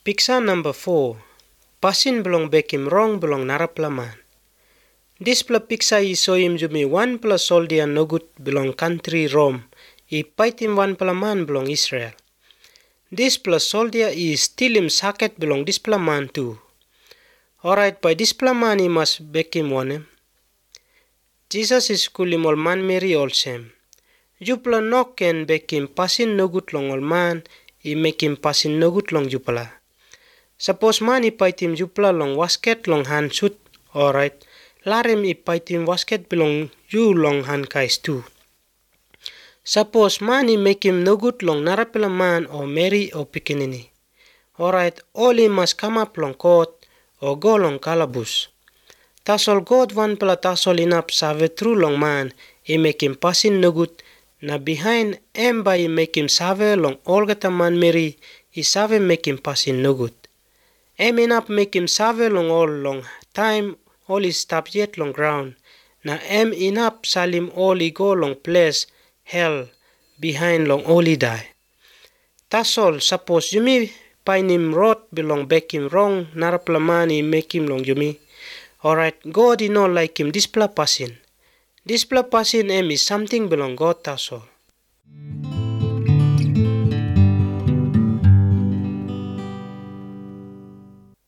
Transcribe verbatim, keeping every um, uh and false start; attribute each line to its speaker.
Speaker 1: Picture number four. Pasin belong bekim wrong belong naraplaman. This pla picture is show him jumi one pla soldier no good belong country Rome. I fight him one pla man belong Israel. This pla soldier is still him socket belong this pla man too. Alright, by this pla man he must back him one him. Jesus is cool him all man Mary all same. You pla knock and back him pasin no good long all man. He make him pasin no good long jupala. Suppose man he fight him jupla long wasket long hand shoot. Alright. Larim he fight him wasket belong you long hand kais too. Suppose man he make him no good long narapela man or Mary or pikinini. Alright, all he must come up long court or go long calabus. Tasol God one pela tasol inap save true long man, he make him pasin no good. Na behind em by he make him save long all gata man Mary, he save make him pasin no good. Em inap make him save long all long time, all he stop yet long ground. Na em inap salim all he go long place, hell, behind long all he die. Tasol, suppose you me pain him road belong back him wrong, narapla man he make him long you me. Alright, God he no like him, this pla pasin. This pla pasin em is something belong God tasol.